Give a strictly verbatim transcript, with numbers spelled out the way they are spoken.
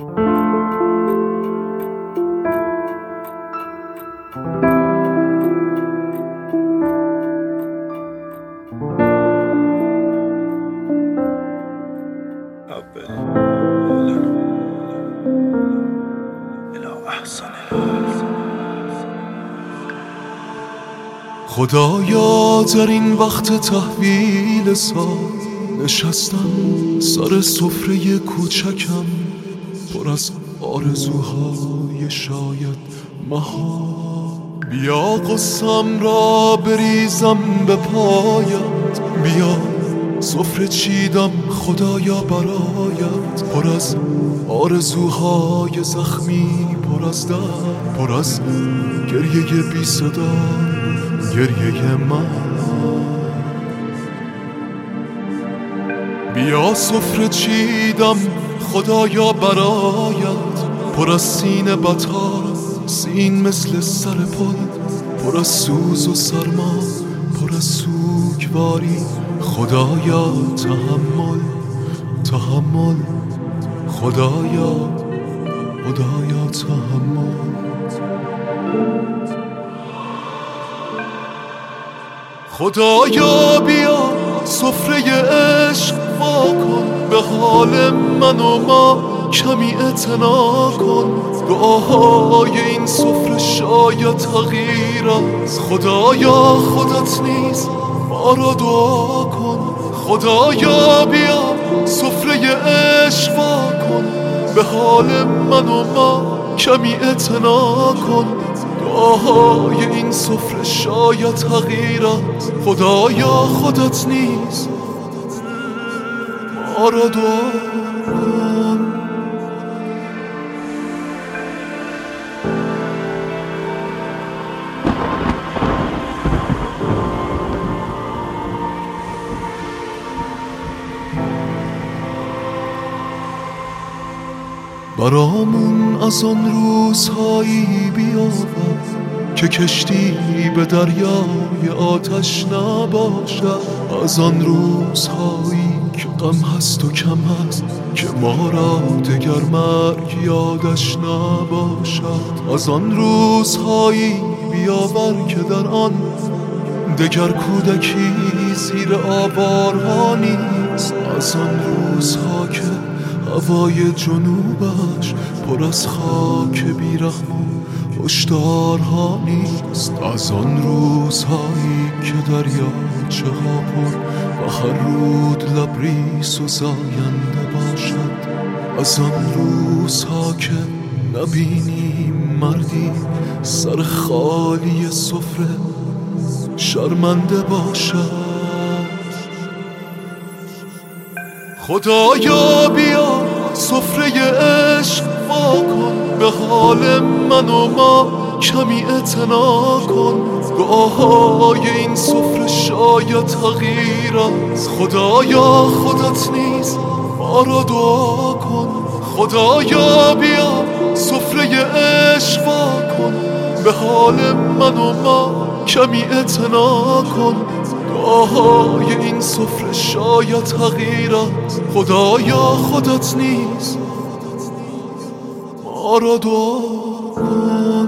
خدایا در این وقت تحویل سال نشستم سر سفره کوچکم پر از آرزوهای شاید محال. بیا قصم را بریزم به پایت، بیا سفره چیدم خدایا برایت، پر از آرزوهای زخمی، پر از درد، پر از گریه بی صدا، گریه من. بیا سفره چیدم خدایا برایت، پر از سینه بطار، سین مثل سر پل، پر از سوز و سرما، پر از سوگواری. خدایا تحمل تحمل، خدایا خدایا تحمل. خدایا بیا سفره عشق وا کن، به حال من و ما کمی اعتنا کن. دعاهای این سفره شاید تغییر است، خدایا خودت نیز ما را دعا کن. خدایا بیا سفره عشق وا کن، به حال من و ما کمی اعتنا کن. دعاهای این سفره شاید تغییر است، خدایا خودت نیز ما را دعا کن. برامون از آن روزهایی بیاور که کشتی به دریای آتش نباشد. از آن روزهایی که غم هست و کم هست، که ما را دگر مرگ یادش نباشد. از آن روزهایی بیاور که در آن دگر کودکی زیر آوارها نیست. از آن روزها که هوای جنوبش پر از خاک بیرحم و هشدارها نیست. از آن روزهایی که دریاچه ها پر و هر رود لبریز و زاینده باشد. از آن روزها که نبینیم مردی سر خالی سفره شرمنده باشد. خدایا بیا سفره عشق وا کن، به حال من و ما کمی اعتنا کن. دعاهای این سفره شاید تغییر است، خدایا خودت نیز ما را دعا کن. خدایا بیا سفره عشق وا کن، به حال من و ما کمی اعتنا کن. دعاهای این سفره شاید تغییر است، خدایا خودت نیز ما را دعا کن.